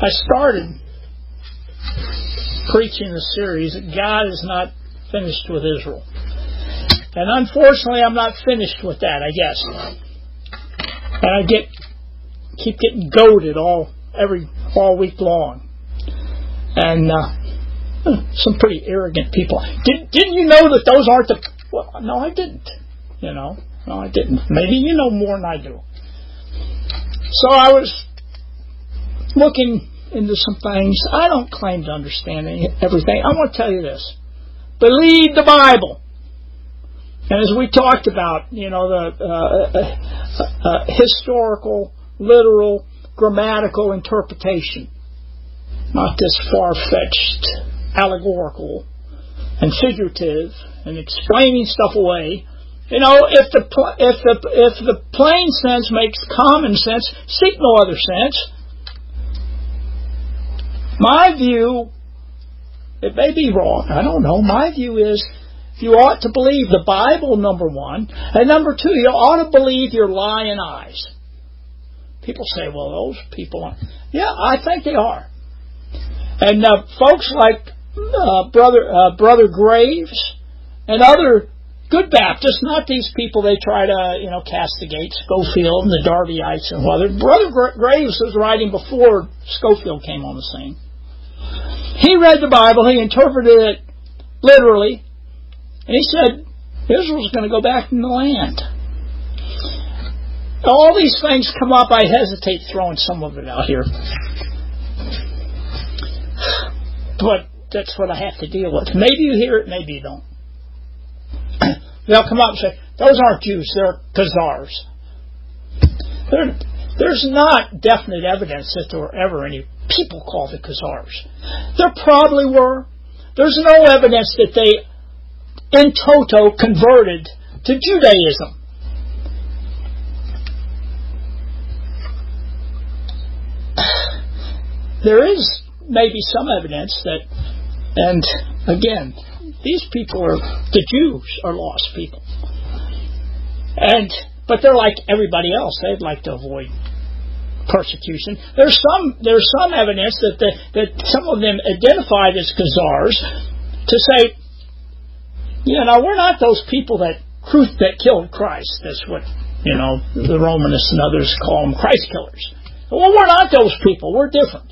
I started preaching a series that God is not finished with Israel. And unfortunately, I'm not finished with that, I guess. And I keep getting goaded all week long. And some pretty arrogant people. Didn't you know that those aren't the... Well, no, I didn't. No, I didn't. Maybe you know more than I do. So I was looking into some things. I don't claim to understand everything. I want to tell you this. Believe the Bible. And as we talked about, the historical, literal, grammatical interpretation. Not this far-fetched, allegorical, and figurative, and explaining stuff away. If the plain sense makes common sense, seek no other sense. My view, it may be wrong, I don't know. My view is you ought to believe the Bible, number one, and number two, you ought to believe your lying eyes. People say, well, those people aren't. Yeah, I think they are. And folks like Brother Graves and other good Baptists, not these people they try to, castigate, Scofield and the Darbyites and whether. Brother Graves was writing before Scofield came on the scene. He read the Bible, he interpreted it literally, and he said, Israel's going to go back in the land. All these things come up, I hesitate throwing some of it out here. But that's what I have to deal with. Maybe you hear it, maybe you don't. They'll come up and say, those aren't Jews, they're Khazars. There's not definite evidence that there were ever any people called the Khazars. There probably were. There's no evidence that they, in toto, converted to Judaism. There is maybe some evidence that, and again, these people the Jews are lost people. But they're like everybody else. They'd like to avoid persecution. There's some evidence that some of them identified as Khazars to say, we're not those people that killed Christ. That's what, the Romanists and others call them, Christ killers. Well, we're not those people. We're different.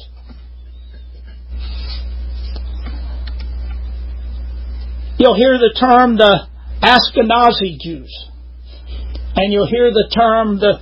You'll hear the term the Ashkenazi Jews. And you'll hear the term the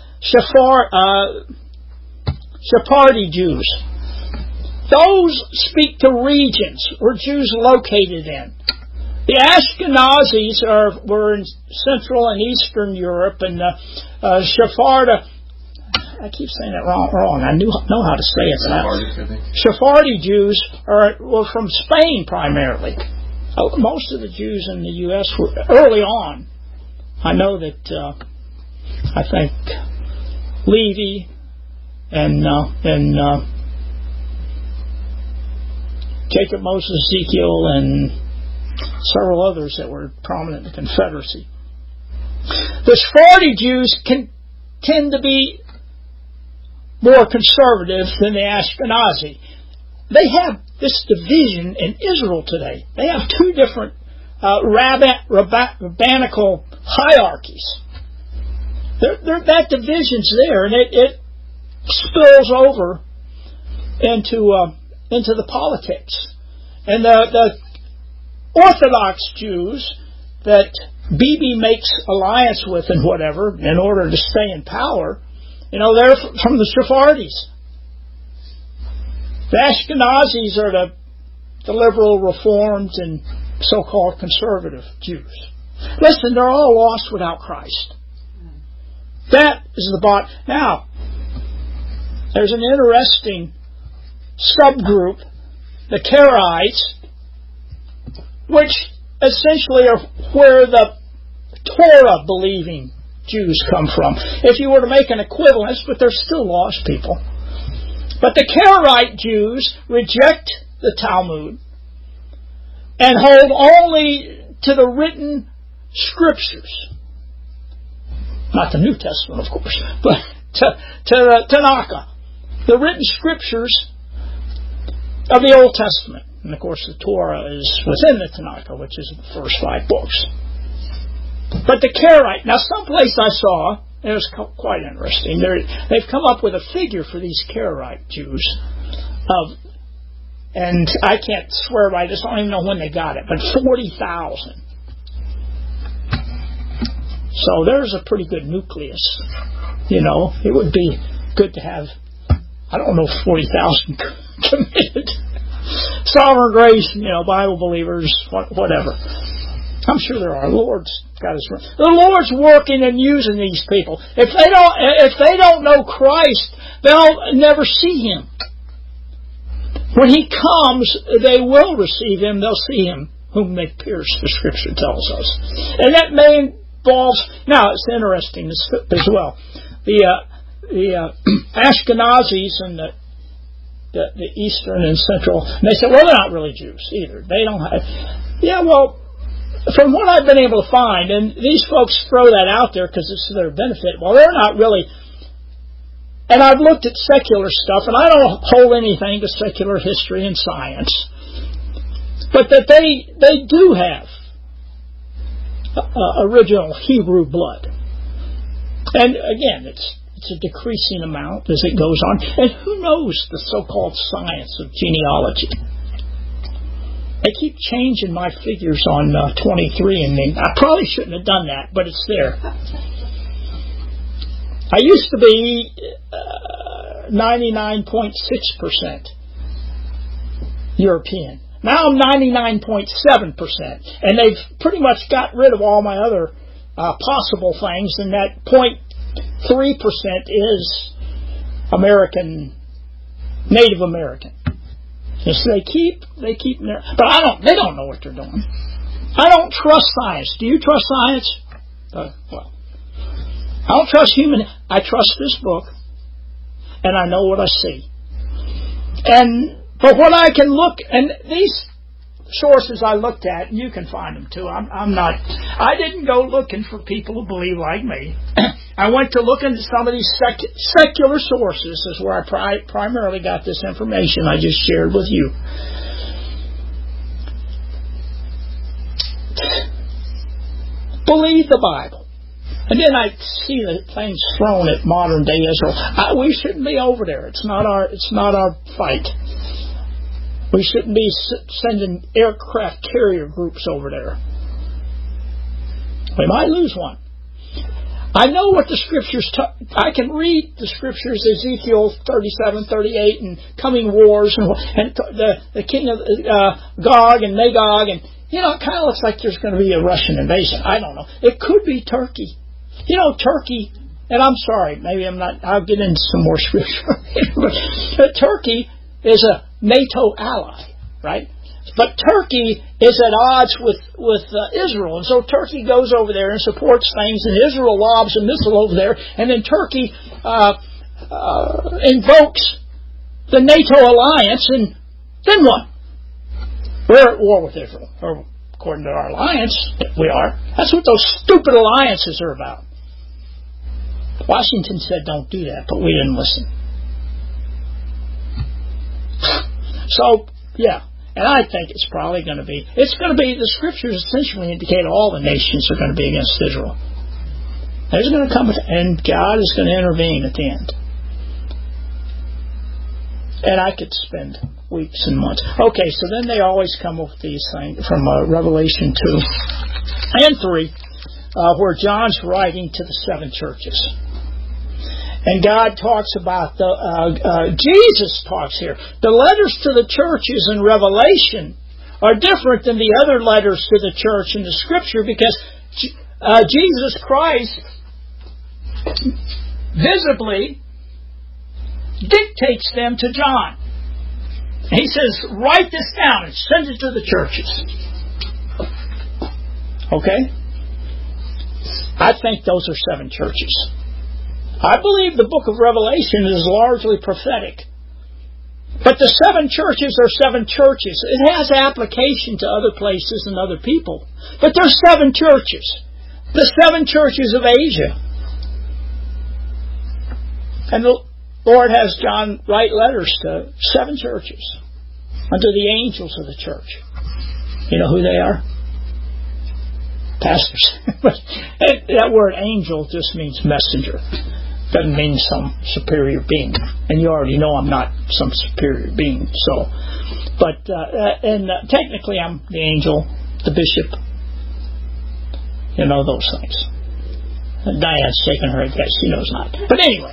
Sephardi Jews. Those speak to regions where Jews located in. The Ashkenazis were in Central and Eastern Europe, and Sephardi. I keep saying it wrong. I know how to say it. Sephardi Jews were from Spain primarily. Most of the Jews in the U.S. were early on. I know that I think Levi and Jacob, Moses, Ezekiel, and several others that were prominent in the Confederacy. The Sephardi Jews tend to be more conservative than the Ashkenazi. They have this division in Israel today. They have two different rabbinical hierarchies. That division's there, and it spills over into the politics. And the Orthodox Jews that Bibi makes alliance with and whatever in order to stay in power, they're from the Sephardis. The Ashkenazis are the liberal, reformed, and so-called conservative Jews. Listen, they're all lost without Christ. That is the bottom. Now, there's an interesting subgroup, the Karaites, which essentially are where the Torah-believing Jews come from. If you were to make an equivalence, but they're still lost people. But the Karaite Jews reject the Talmud and hold only to the written scriptures. Not the New Testament, of course, but to the Tanakh. The written scriptures of the Old Testament. And of course the Torah is within the Tanakh, which is the first 5 books. But the Karaite, now someplace I saw, it was quite interesting, they've come up with a figure for these Karaite Jews, and I can't swear by this, I don't even know when they got it, but 40,000. So there's a pretty good nucleus. You know, it would be good to have, I don't know, 40,000 committed. Sovereign grace, you know, Bible believers, whatever. I'm sure there are. The Lord's working and using these people. If they don't know Christ, they'll never see Him. When He comes, they will receive Him. They'll see Him whom they pierced, the Scripture tells us. And that may involve. Now it's interesting as well. The Ashkenazis and the Eastern and Central, and they say, well, they're not really Jews either. They don't have. Yeah, well, from what I've been able to find, and these folks throw that out there because it's to their benefit. Well, they're not really. And I've looked at secular stuff, and I don't hold anything to secular history and science, but that they do have original Hebrew blood. And again, it's a decreasing amount as it goes on. And who knows the so-called science of genealogy? I keep changing my figures on 23andMe. I probably shouldn't have done that, but it's there. I used to be 99.6% European. Now I'm 99.7%. And they've pretty much got rid of all my other possible things, and that 0.3% is American, Native American. So they keep but they don't know what they're doing. I don't trust science. Do you trust science? Well, I don't trust human. I trust this book, and I know what I see. But what I can look, and these sources I looked at, and you can find them too. I didn't go looking for people who believe like me. I went to look into some of these secular sources. Is where I primarily got this information I just shared with you. Believe the Bible. And then I see the things thrown at modern day Israel. We shouldn't be over there. It's not our fight. We shouldn't be sending aircraft carrier groups over there. We might lose one. I know what the Scriptures. I can read the Scriptures, Ezekiel 37, 38, and coming wars, and the king of Gog and Magog, and it kind of looks like there's going to be a Russian invasion. I don't know. It could be Turkey. Turkey, and I'm sorry, maybe I'm not. I'll get into some more Scripture, but Turkey is a NATO ally, right? But Turkey is at odds with Israel, and so Turkey goes over there and supports things, and Israel lobs a missile over there, and then Turkey invokes the NATO alliance, and then what? We're at war with Israel, or according to our alliance, we are. That's what those stupid alliances are about. Washington said don't do that, but we didn't listen. So, yeah. And I think it's probably going to be, the Scriptures essentially indicate all the nations are going to be against Israel. There's going to come, and God is going to intervene at the end. And I could spend weeks and months. Okay, so then they always come up with these things from Revelation 2 and 3, where John's writing to the 7 churches. And God talks about Jesus talks here. The letters to the churches in Revelation are different than the other letters to the church in the Scripture because Jesus Christ visibly dictates them to John. He says, write this down and send it to the churches. Okay? I think those are 7 churches. I believe the book of Revelation is largely prophetic. But the 7 churches are 7 churches. It has application to other places and other people. But there's 7 churches. The 7 churches of Asia. And the Lord has John write letters to 7 churches. unto the angels of the church. You know who they are? Pastors. That word angel just means messenger. Doesn't mean some superior being. And you already know I'm not some superior being. But technically I'm the angel, the bishop, you know, those things. Diane's shaking her head. She knows not. But anyway.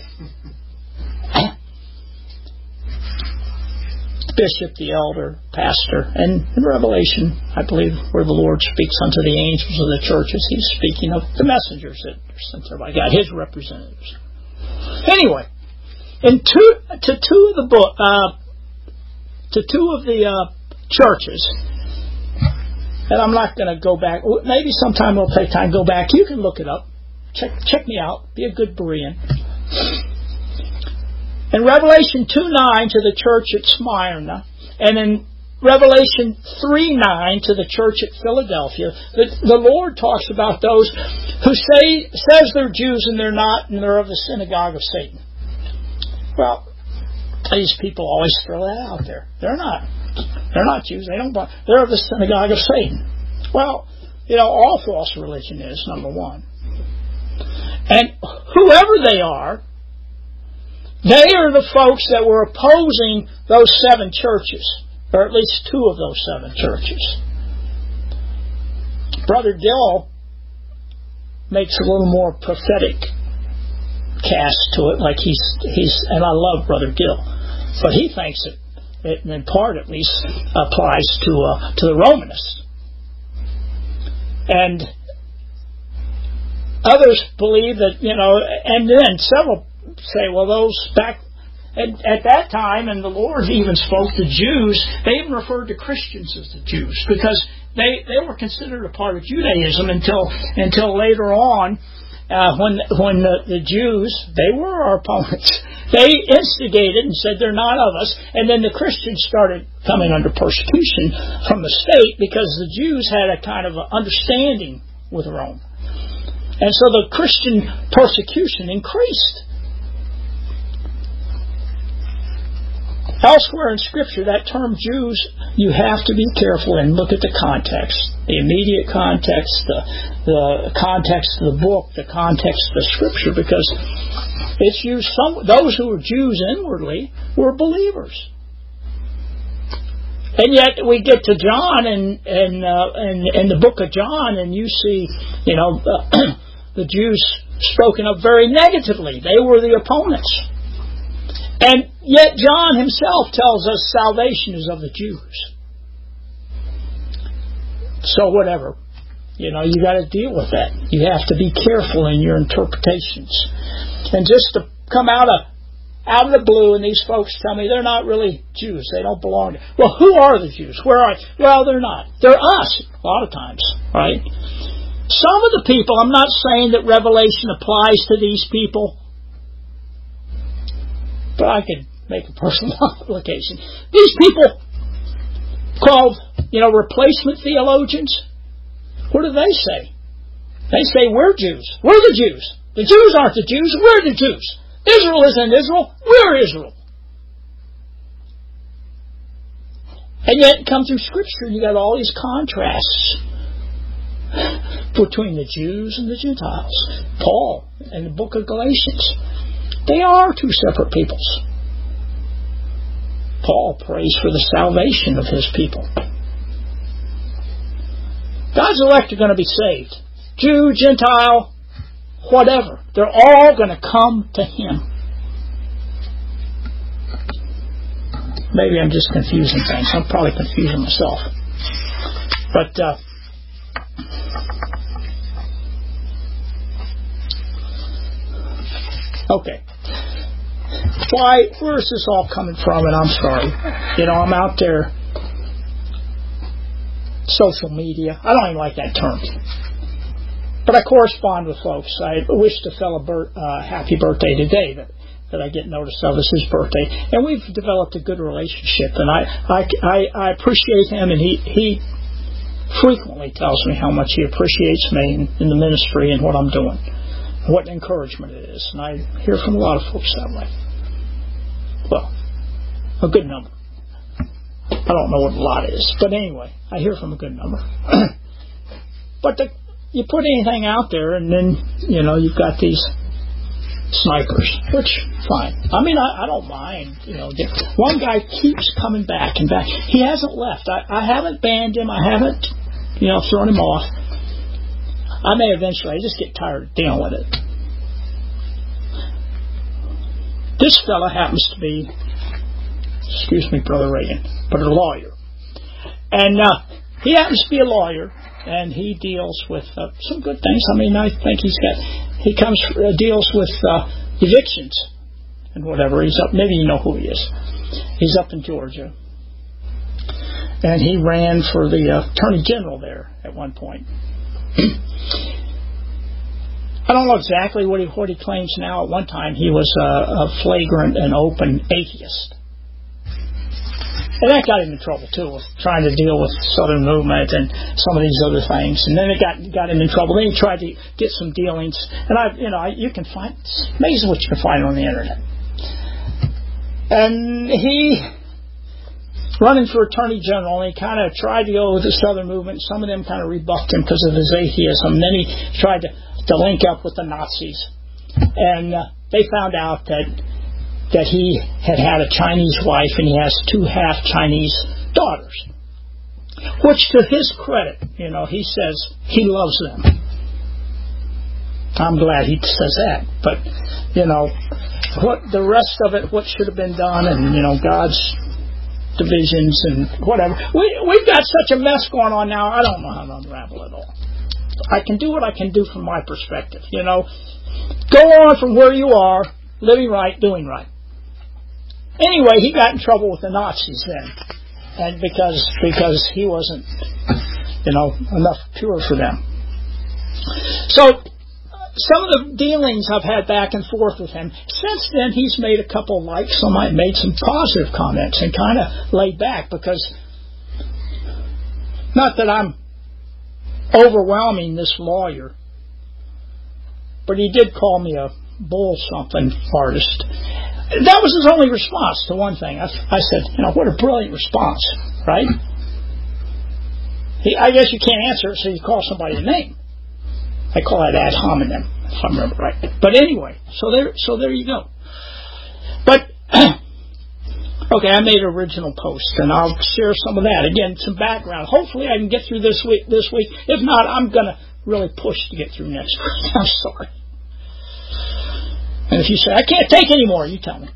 Bishop, the elder, pastor, and in Revelation, I believe, where the Lord speaks unto the angels of the churches, He's speaking of the messengers that are sent there by God, His representatives. Anyway, to two of the churches, and I'm not going to go back. Maybe sometime it'll take time to go back. You can look it up. Check me out. Be a good Berean. In Revelation 2:9 to the church at Smyrna, and in Revelation 3:9 to the church at Philadelphia, the Lord talks about those who says they're Jews and they're not, and they're of the synagogue of Satan. Well, these people always throw that out there. They're not Jews. They're of the synagogue of Satan. Well, you know, all false religion is, number one. And whoever they are the folks that were opposing those 7 churches, or at least 2 of those 7 churches. Brother Gill makes a little more prophetic cast to it, like he's and I love Brother Gill, but he thinks it in part at least applies to the Romanists. And others believe that, you know, and then several say, well, those back at that time, and the Lord even spoke to Jews, they even referred to Christians as the Jews, because they were considered a part of Judaism until later on, when the Jews, they were our opponents. They instigated and said they're not of us, and then the Christians started coming under persecution from the state because the Jews had a kind of understanding with Rome. And so the Christian persecution increased. Elsewhere in Scripture, that term Jews, you have to be careful and look at the context, the immediate context, the context of the book, the context of the Scripture, because it's used. Those who were Jews inwardly were believers, and yet we get to John and the book of John, and you see, you know, the Jews spoken of very negatively. They were the opponents. And yet John himself tells us salvation is of the Jews. So whatever. You know, you got to deal with that. You have to be careful in your interpretations. And just to come out of the blue, and these folks tell me they're not really Jews. They don't belong to. Well, who are the Jews? Where are they? Well, they're not. They're us a lot of times, right? Some of the people, I'm not saying that Revelation applies to these people, but I could make a personal application. These people called, you know, replacement theologians, what do they say? They say we're Jews. We're the Jews. The Jews aren't the Jews. We're the Jews. Israel isn't Israel. We're Israel. And yet, come through Scripture, you got all these contrasts between the Jews and the Gentiles. Paul in the book of Galatians. They are 2 separate peoples. Paul prays for the salvation of his people. God's elect are going to be saved. Jew, Gentile, whatever. They're all going to come to Him. Maybe I'm just confusing things. I'm probably confusing myself. But okay. Where is this all coming from? And I'm sorry. You know, I'm out there. Social media. I don't even like that term. But I correspond with folks. I wished a fellow happy birthday today that I get notice of. It's his birthday. And we've developed a good relationship. And I appreciate him. And he frequently tells me how much he appreciates me in the ministry and what I'm doing. What encouragement it is. And I hear from a lot of folks that way. Well, a good number. I don't know what a lot is, but anyway, I hear from a good number. But you put anything out there, and then, you've got these snipers, which, fine. I mean, I don't mind, One guy keeps coming back and back. He hasn't left. I haven't banned him. I haven't, thrown him off. I may eventually. I just get tired of dealing with it. This fella happens to be, excuse me, Brother Reagan, but a lawyer. And he happens to be a lawyer, and he deals with some good things. I mean, I think deals with evictions and whatever. He's up, maybe you know who he is. He's up in Georgia. And he ran for the Attorney General there at one point. I don't know exactly what he claims now. At one time, he was a flagrant and open atheist. And that got him in trouble, too, with trying to deal with Southern Movement and some of these other things. And then it got him in trouble. Then he tried to get some dealings. And you can find, it's amazing what you can find on the internet. And he, running for Attorney General, and he kind of tried to go with the Southern Movement. Some of them kind of rebuffed him because of his atheism. And then he tried to link up with the Nazis. And they found out that he had a Chinese wife, and he has 2 half-Chinese daughters. Which, to his credit, he says he loves them. I'm glad he says that. But, what the rest of it, what should have been done, and, God's divisions and whatever. We've got such a mess going on now, I don't know how to unravel it all. I can do what I can do from my perspective, Go on from where you are, living right, doing right. Anyway, he got in trouble with the Nazis then, and because he wasn't, enough pure for them. So, some of the dealings I've had back and forth with him, since then he's made a couple likes, made some positive comments, and kind of laid back, because, not that I'm overwhelming this lawyer, but he did call me a bull something artist. That was his only response to one thing. I said, what a brilliant response, right? I guess you can't answer it, so you call somebody a name. I call that ad hominem, if I remember right. But anyway, so there you go. But okay, I made an original post, and I'll share some of that. Again, some background. Hopefully, I can get through this week. If not, I'm going to really push to get through next week. I'm sorry. And if you say, I can't take any more, you tell me.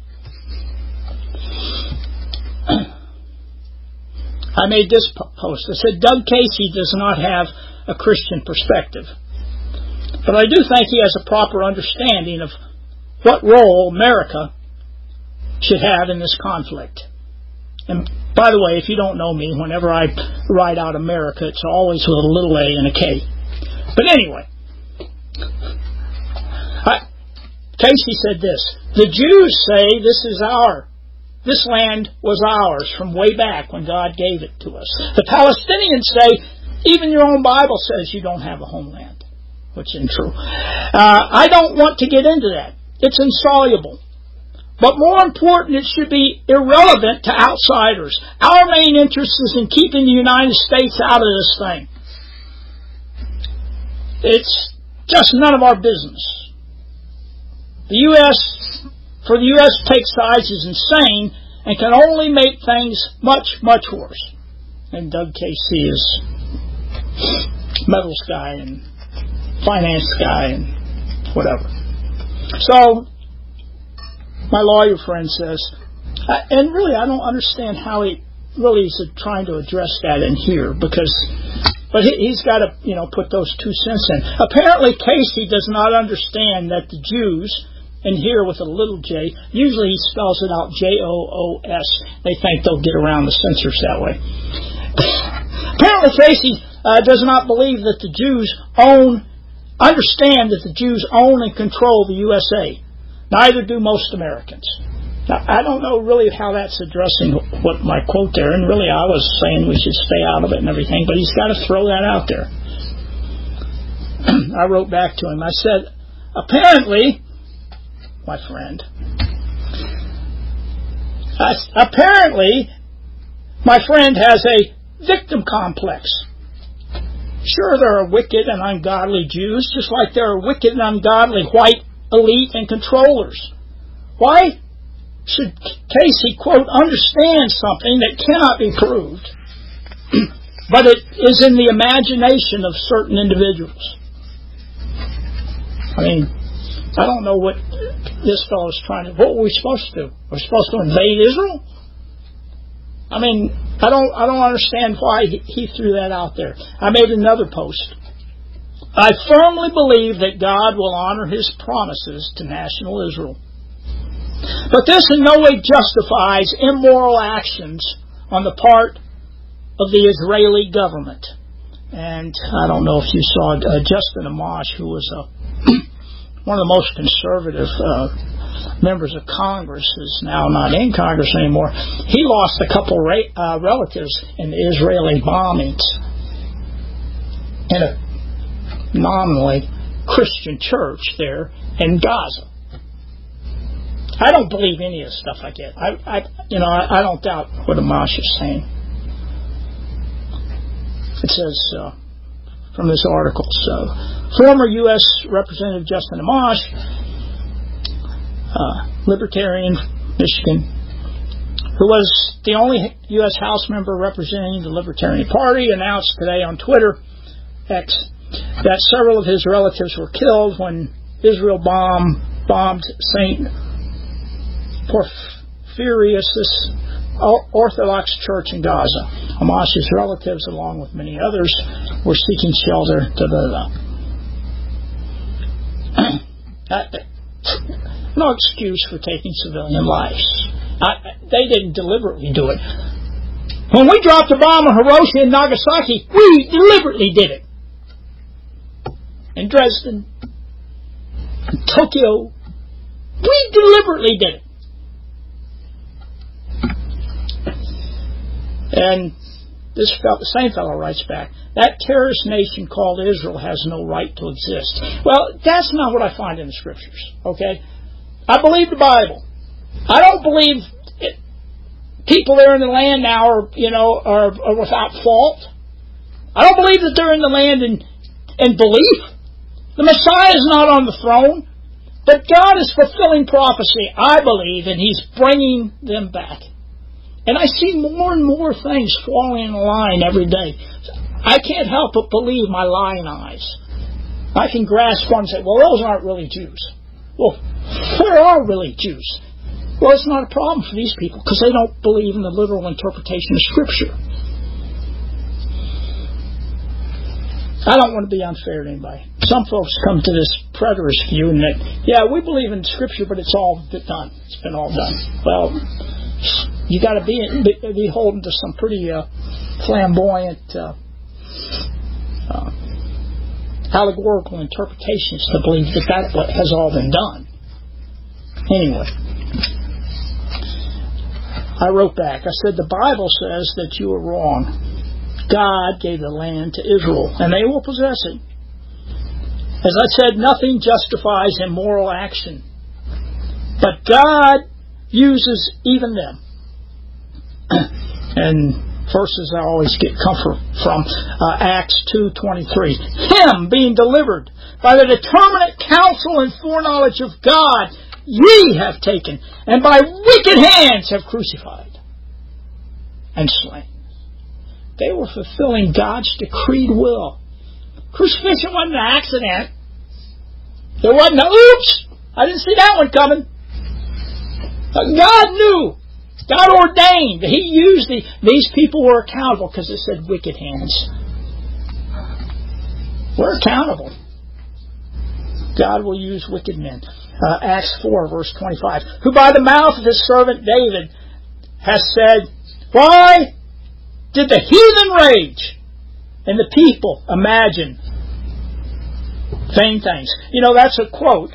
I made this post. I said, Doug Casey does not have a Christian perspective. But I do think he has a proper understanding of what role America should have in this conflict. And by the way, if you don't know me, whenever I write out America, it's always with a little a and a K. But anyway, Casey said this: the Jews say this land was ours from way back when God gave it to us. The Palestinians say, even your own Bible says you don't have a homeland, which isn't true. I don't want to get into that. It's insoluble. But more important, it should be irrelevant to outsiders. Our main interest is in keeping the United States out of this thing. It's just none of our business. For the U.S. to take sides is insane and can only make things much, much worse. And Doug Casey is metals guy and finance guy and whatever. So, my lawyer friend says, and really I don't understand how he really is trying to address that in here, but he's got to, put those 2 cents in. Apparently Casey does not understand that the Jews, and here with a little j, usually he spells it out Joos. They think they'll get around the censors that way. Apparently Casey does not believe that the Jews understand that the Jews own and control the USA. Neither do most Americans. Now, I don't know really how that's addressing what my quote there, and really I was saying we should stay out of it and everything, but he's got to throw that out there. I wrote back to him. I said, apparently, my friend, apparently my friend has a victim complex. Sure, there are wicked and ungodly Jews, just like there are wicked and ungodly white elite and controllers. Why should Casey, quote, understand something that cannot be proved, but it is in the imagination of certain individuals? I mean, I don't know what this fellow is trying to... What were we supposed to do? We're supposed to invade Israel? I mean, I don't understand why he threw that out there. I made another post. I firmly believe that God will honor His promises to national Israel. But this in no way justifies immoral actions on the part of the Israeli government. And I don't know if you saw Justin Amash, who was one of the most conservative members of Congress, is now not in Congress anymore. He lost a couple relatives in the Israeli bombings in a nominally Christian church there in Gaza. I don't believe any of the stuff I get. I don't doubt what Amash is saying. It says from this article, former U.S. Representative Justin Amash, Libertarian, Michigan, who was the only U.S. House member representing the Libertarian Party, announced today on Twitter, X, that several of his relatives were killed when Israel bombed St. Porphyrius' Orthodox Church in Gaza. Amash's relatives, along with many others, were seeking shelter. No excuse for taking civilian lives. They didn't deliberately do it. When we dropped a bomb on Hiroshima and Nagasaki, we deliberately did it. In Dresden, in Tokyo, we deliberately did it. And the same fellow writes back, that terrorist nation called Israel has no right to exist. Well, that's not what I find in the Scriptures, okay? I believe the Bible. I don't believe people there in the land now are without fault. I don't believe that they're in the land in belief. The Messiah is not on the throne, but God is fulfilling prophecy, I believe, and He's bringing them back. And I see more and more things falling in line every day. I can't help but believe my lying eyes. I can grasp one and say, well, those aren't really Jews. Well, where are really Jews? Well, it's not a problem for these people because they don't believe in the literal interpretation of Scripture. I don't want to be unfair to anybody. Some folks come to this preterist view and that, yeah, we believe in Scripture, but it's all done. It's been all done. Well, you got to be beholden to some pretty flamboyant allegorical interpretations to believe that has all been done. Anyway, I wrote back. I said, the Bible says that you are wrong. God gave the land to Israel, and they will possess it. As I said, nothing justifies immoral action, but God uses even them. And verses I always get comfort from, Acts 2:23. Him being delivered by the determinate counsel and foreknowledge of God, ye have taken, and by wicked hands have crucified and slain. They were fulfilling God's decreed will. Crucifixion wasn't an accident. There wasn't oops, I didn't see that one coming. God knew. God ordained. He used these people were accountable because it said wicked hands. We're accountable. God will use wicked men. Acts 4, verse 25. Who by the mouth of his servant David has said, why did the heathen rage and the people imagine vain things? You know, that's a quote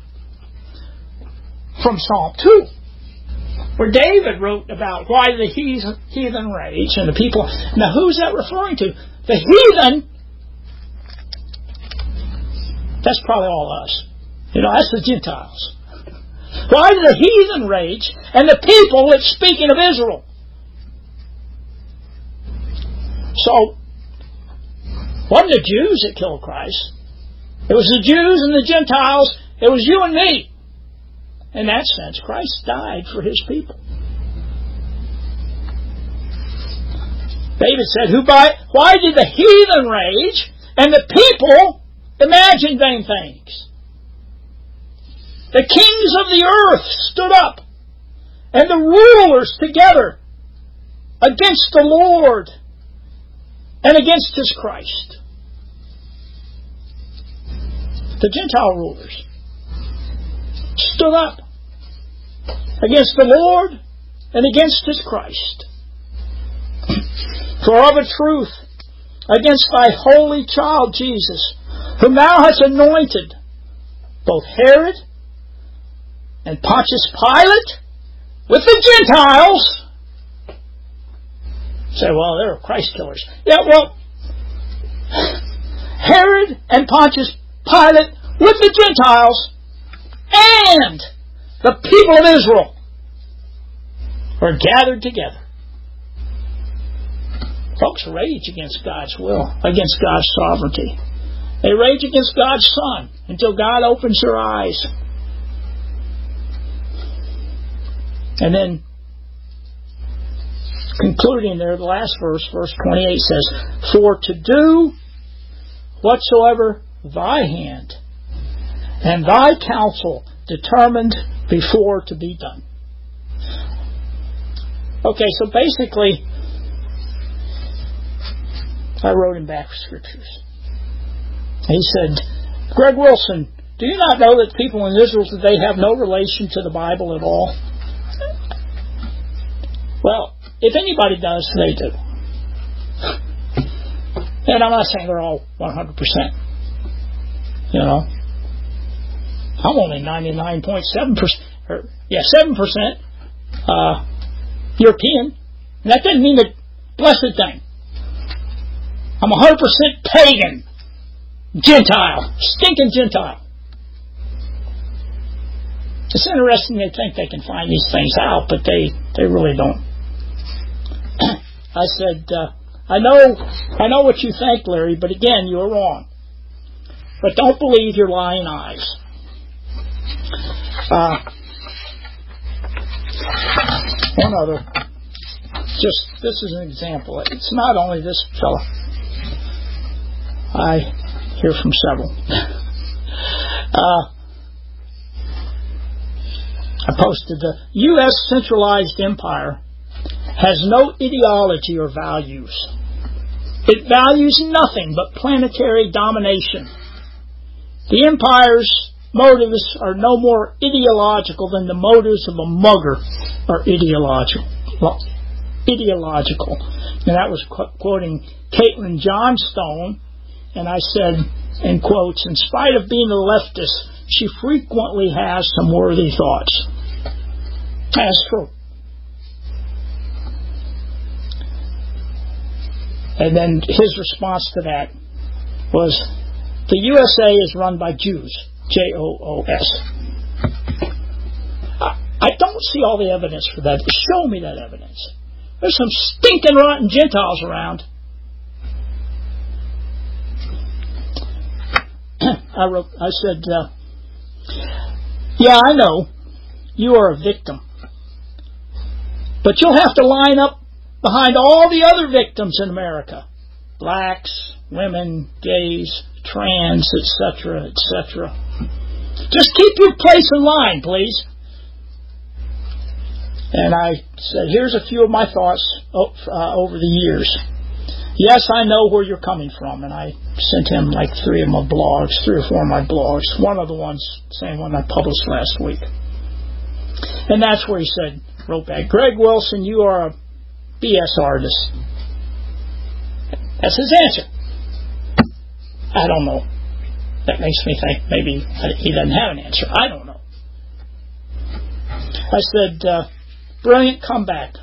from Psalm 2. Where David wrote about why the heathen rage and the people. Now, who's that referring to? The heathen, that's probably all us. That's the Gentiles. Why do the heathen rage and the people that's speaking of Israel? So, it wasn't the Jews that killed Christ. It was the Jews and the Gentiles. It was you and me. In that sense, Christ died for His people. David said, why did the heathen rage and the people imagine vain things? The kings of the earth stood up, and the rulers together against the Lord and against His Christ. The Gentile rulers stood up against the Lord and against His Christ. For of a truth, against Thy holy child Jesus, whom Thou hast anointed, both Herod and Pontius Pilate with the Gentiles. Say, well, they're Christ killers. Yeah, well, Herod and Pontius Pilate with the Gentiles and the people of Israel were gathered together. Folks rage against God's will, against God's sovereignty. They rage against God's Son until God opens their eyes. And then, concluding there, the last verse, verse 28 says, For to do whatsoever Thy hand and Thy counsel determined before to be done. Okay, so basically, I wrote him back scriptures. He said, Greg Wilson, do you not know that people in Israel today have no relation to the Bible at all? Well, if anybody does, they do. And I'm not saying they're all 100%. You know, I'm only 99.7%, 7% European. And that doesn't mean a blessed thing. I'm 100% pagan, Gentile, stinking Gentile. It's interesting they think they can find these things out, but they really don't. I said, I know what you think, Larry, but again, you're wrong. But don't believe your lying eyes. One other. This is an example. It's not only this fellow. I hear from several. I posted the U.S. centralized empire has no ideology or values. It values nothing but planetary domination. The empire's motives are no more ideological than the motives of a mugger are ideological. And that was quoting Caitlin Johnstone. And I said, in quotes, in spite of being a leftist, she frequently has some worthy thoughts. That's true. And then his response to that was, the USA is run by Jews. J-O-O-S. I don't see all the evidence for that. Show me that evidence. There's some stinking rotten Gentiles around. I said, yeah, I know. You are a victim. But you'll have to line up behind all the other victims in America. Blacks, women, gays, trans, etc., etc. Just keep your place in line, please. And I said, here's a few of my thoughts over the years. Yes, I know where you're coming from. And I sent him like 3 or 4 of my blogs. One of the ones, same one I published last week. And that's where he said, wrote back, Greg Wilson, you are a BS artist. That's his answer. I don't know. That makes me think maybe he doesn't have an answer. I don't know. I said, brilliant comeback.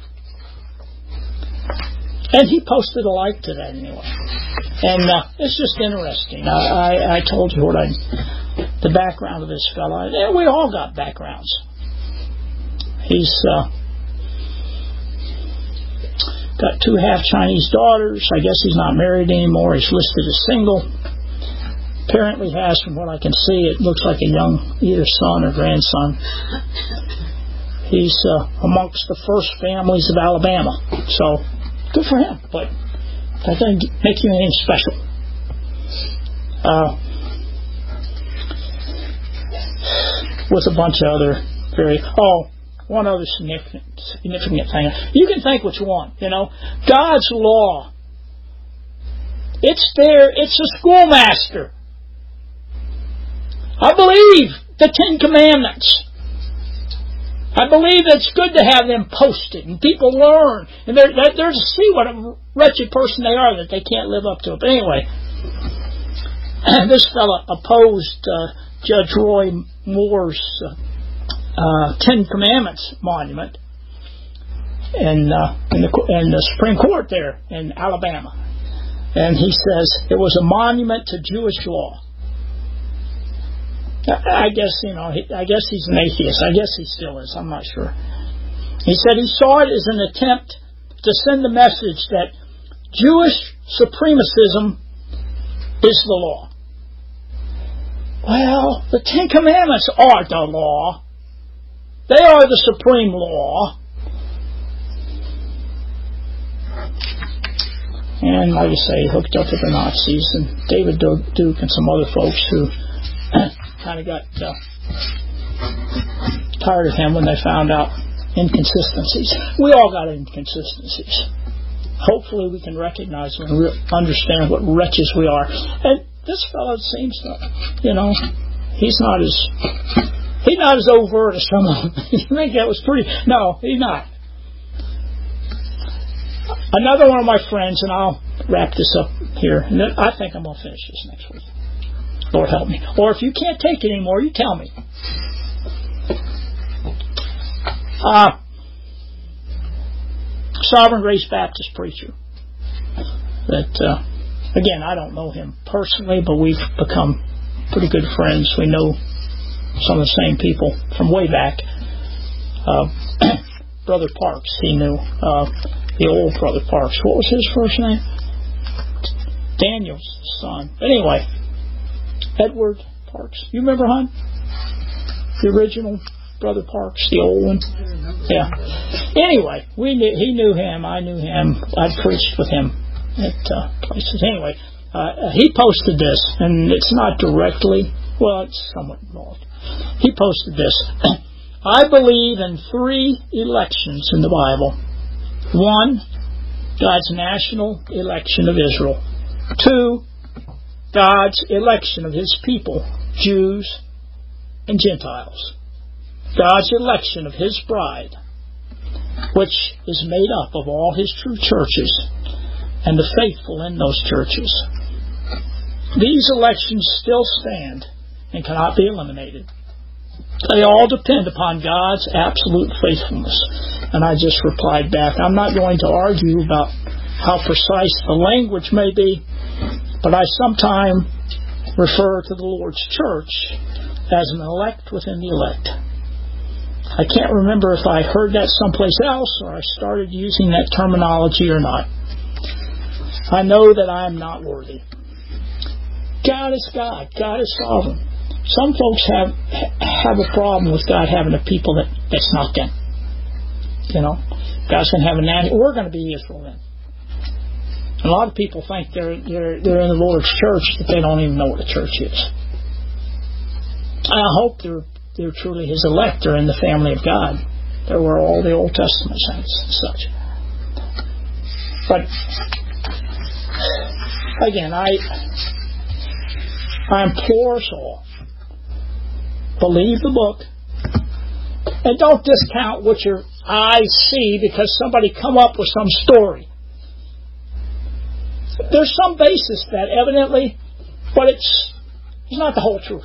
And he posted a like to that anyway. And it's just interesting. I told you the background of this fellow. Yeah, we all got backgrounds. He's got 2 half Chinese daughters. I guess he's not married anymore. He's listed as single. Apparently has, from what I can see, it looks like a young either son or grandson. He's amongst the first families of Alabama. So, good for him. But that doesn't make you anything special. With a bunch of other one other significant thing. You can think what you want, God's law. It's there. It's a schoolmaster. I believe the 10 Commandments. I believe it's good to have them posted and people learn. And they're to see what a wretched person they are that they can't live up to it. But anyway, this fella opposed Judge Roy Moore's 10 Commandments monument in the Supreme Court there in Alabama. And he says it was a monument to Jewish law. I guess he's an atheist. I guess he still is. I'm not sure. He said he saw it as an attempt to send the message that Jewish supremacism is the law. Well, the 10 Commandments are the law. They are the supreme law. And like I say, hooked up with the Nazis and David Duke and some other folks who kind of got tired of him when they found out inconsistencies. We all got inconsistencies. Hopefully we can recognize them and understand what wretches we are. And this fellow seems to, he's not as overt as some of them. You think that was pretty... No, he's not. Another one of my friends, and I'll wrap this up here, and then I think I'm going to finish this next week. Lord help me. Or if you can't take it anymore, you tell me. Sovereign Grace Baptist preacher. That, again, I don't know him personally, but we've become pretty good friends. We know some of the same people from way back. Brother Parks, he knew. The old Brother Parks. What was his first name? Daniel's son. Anyway, Edward Parks. You remember him? The original Brother Parks, the old one. Yeah. Anyway, he knew him. I knew him. I'd preached with him at places. Anyway, he posted this, and it's not directly. Well, it's somewhat involved. He posted this. I believe in 3 elections in the Bible. 1, God's national election of Israel. 2, God's election of His people, Jews and Gentiles. God's election of His bride, which is made up of all His true churches and the faithful in those churches. These elections still stand and cannot be eliminated. They all depend upon God's absolute faithfulness. And I just replied back, I'm not going to argue about how precise the language may be, but I sometimes refer to the Lord's church as an elect within the elect. I can't remember if I heard that someplace else or I started using that terminology or not. I know that I am not worthy. God is God. God is sovereign. Some folks have a problem with God having a people that's not them. God's going to have a national. We're going to be Israel then. And a lot of people think they're in the Lord's church, but they don't even know what a church is. I hope they're truly His elect. They're in the family of God. They're where all the Old Testament saints and such. But again, I implore us all. Believe the book. And don't discount what your eyes see because somebody come up with some story. There's some basis to that, evidently, but it's not the whole truth.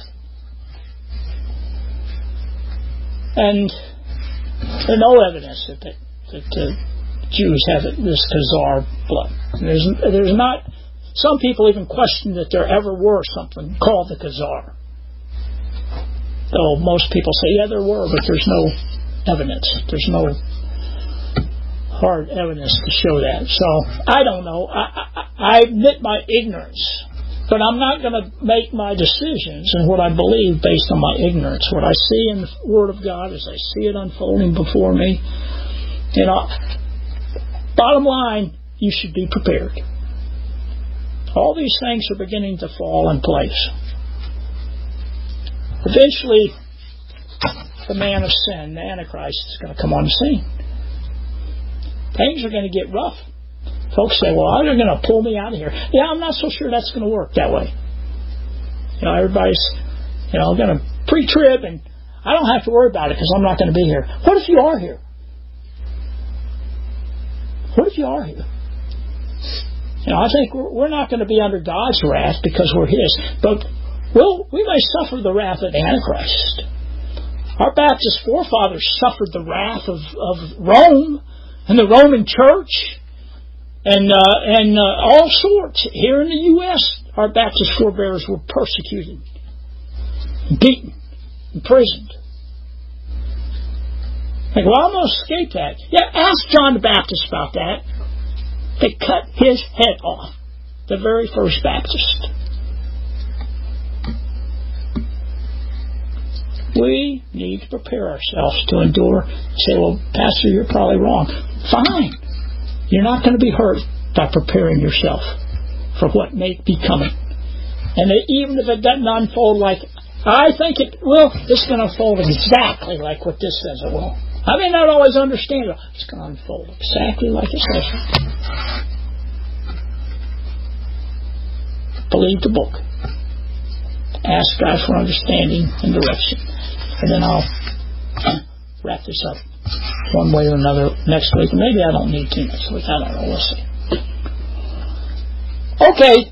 And there's no evidence that the Jews have this Khazar blood. There's not. Some people even question that there ever were something called the Khazar. Though most people say, yeah, there were, but there's no evidence. There's no hard evidence to show that. So, I don't know. I admit my ignorance. But I'm not going to make my decisions and what I believe based on my ignorance. What I see in the Word of God as I see it unfolding before me. Bottom line, you should be prepared. All these things are beginning to fall in place. Eventually, the man of sin, the Antichrist, is going to come on the scene. Things are going to get rough. Folks say, well, they're going to pull me out of here. Yeah, I'm not so sure that's going to work that way. Everybody's, going to pre-trib, and I don't have to worry about it because I'm not going to be here. What if you are here? What if you are here? I think we're not going to be under God's wrath because we're His, but we may suffer the wrath of the Antichrist. Our Baptist forefathers suffered the wrath of Rome and the Roman Church. And all sorts. Here in the U.S., our Baptist forebears were persecuted, beaten, imprisoned. Well, I'm going to escape that. Yeah, ask John the Baptist about that. They cut his head off, the very first Baptist. We need to prepare ourselves to endure. Say, well, Pastor, you're probably wrong. Fine. You're not going to be hurt by preparing yourself for what may be coming. And even if it doesn't unfold like I think it will, it's going to unfold exactly like what this says it will. I may not always understand it. It's going to unfold exactly like it says. Believe the book. Ask God for understanding and direction. And then I'll wrap this up one way or another next week. Maybe I don't need to next week. I don't know. We'll see. Okay.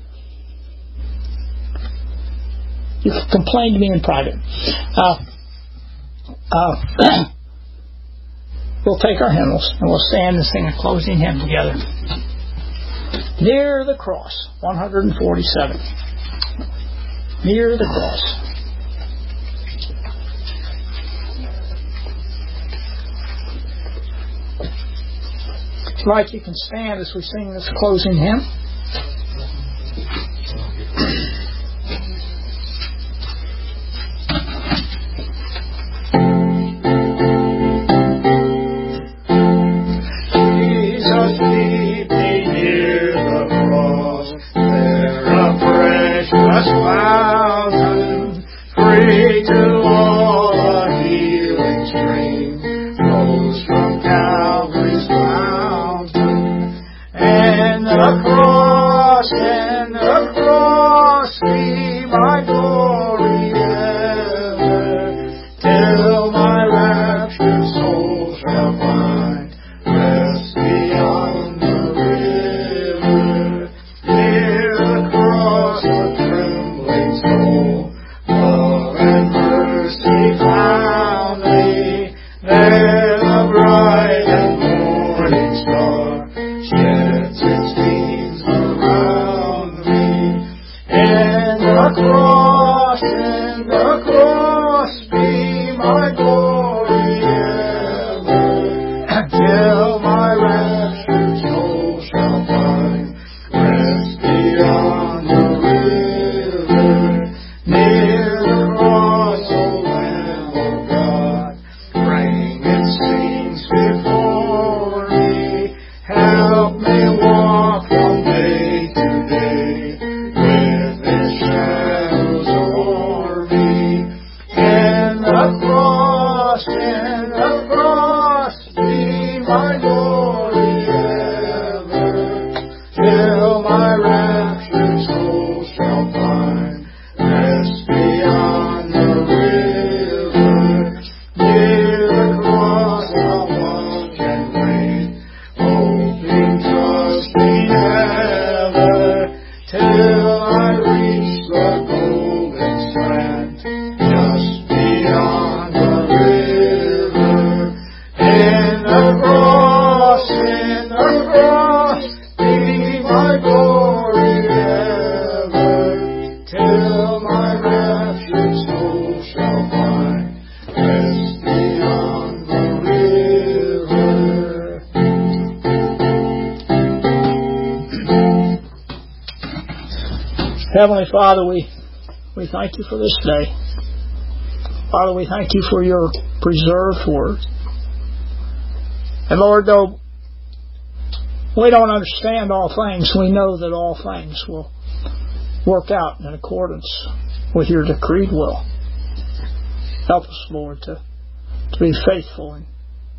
You can complain to me in private. We'll take our hymnals and we'll stand and sing a closing hymn together. Near the Cross, 147. Near the Cross. Like you can stand as we sing this closing hymn. Jesus, lead me near the cross, there a precious fountain, free to all a healing stream, flows from Calvary's mountain, and the cross be my glory ever, till my raptured soul shall find rest beyond the river. Near the cross a trembling soul, love and mercy found me. There the bright and morning star sheds its beams around me. And the cross be my glory ever, till my raptured soul shall find rest beyond the river. Near the cross, O Lamb of God, bring its scenes before me. Help me walk Heavenly Father, we thank you for this day. Father, we thank you for your preserved word. And Lord, though we don't understand all things, we know that all things will work out in accordance with your decreed will. Help us, Lord, to be faithful in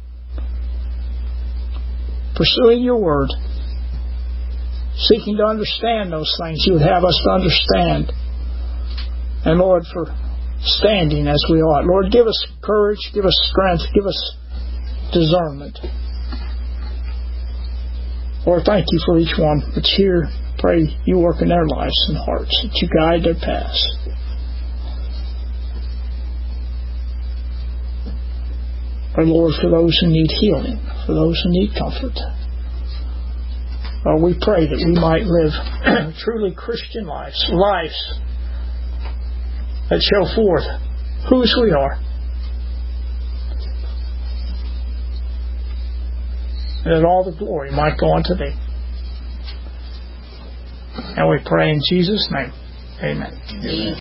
pursuing your word, seeking to understand those things you would have us to understand. And Lord, for standing as we ought. Lord, give us courage, give us strength, give us discernment. Lord, thank you for each one that's here. Pray you work in their lives and hearts, that you guide their paths. And Lord, for those who need healing, for those who need comfort, Lord, we pray that we might live truly Christian lives that show forth whose we are, and that all the glory might go unto thee. And we pray in Jesus' name. Amen. Amen.